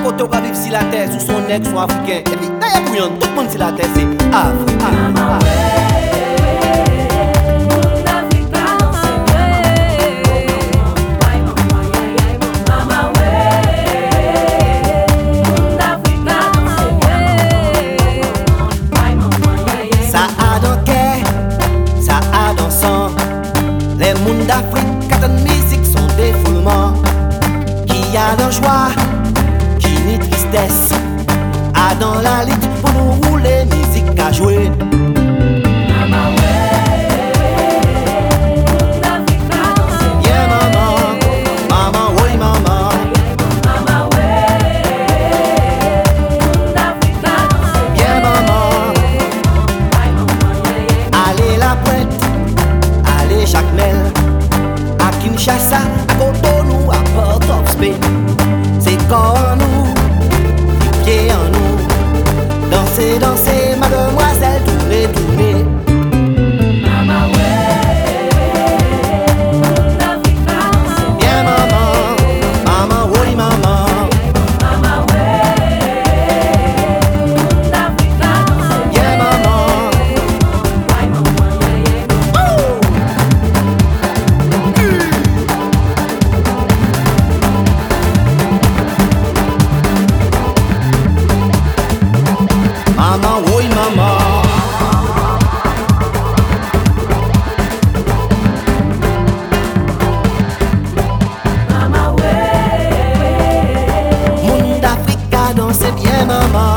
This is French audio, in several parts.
côté on va vivre sur la terre, sous son ex ou africain. Et puis, d'ailleurs, pour tout le monde sur la terre, c'est Afrique. Les mondes d'Afrique, quand une musique sont des foulements. Qui a dans joie, qui ni tristesse, a dans la lutte pour nous rouler musique à jouer. Yeah maman, maman oui maman. Yeah maman. Allez la pointe, allez Jacmel, à Kinshasa, à Cotonou, à Port-of-Spain. C'est quand nous, les pieds en nous, danser, danser, mademoiselle, tourner, tourner. Bien maman, maman, oui maman. Bien maman. Maman, oui maman. Monde d'Afrique danser bien maman.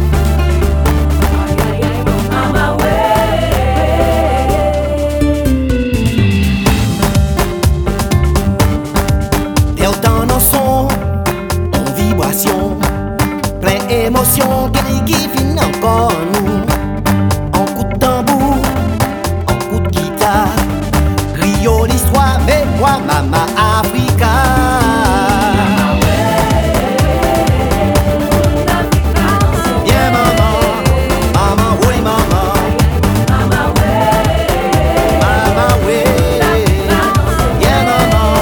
T'es autant dans son, en vibration, plein émotion, qui finit encore nous. En coup de tambour, en coup de guitare, Rio l'histoire, mais moi, Mama Africa. Bien maman, maman, oui maman. Maman, oui. Bien maman.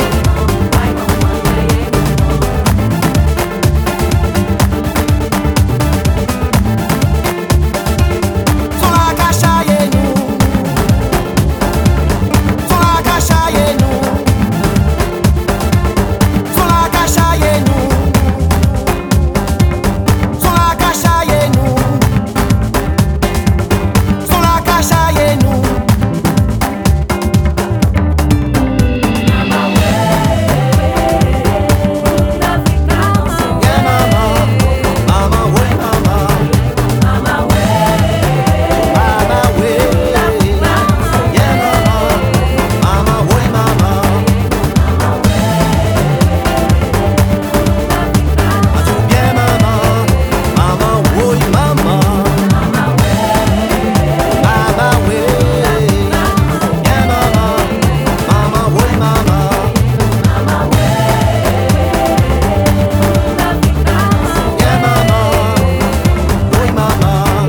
Son la cachaille nous. Son la cachaille nous. Son la cachaille nous. Son la cachaille nous. Son la cachaille nous. Yeah maman, maman oui maman. Mama oui, yeah maman, mama oui maman. Adieu bien maman, mama oui maman. Mama oui, yeah maman, mama oui maman. Yeah maman, oui maman.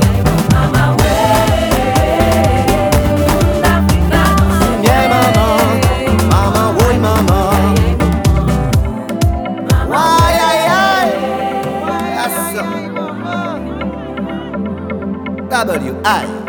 Yeah maman, mama oui maman. Why aïe aïe. W.I.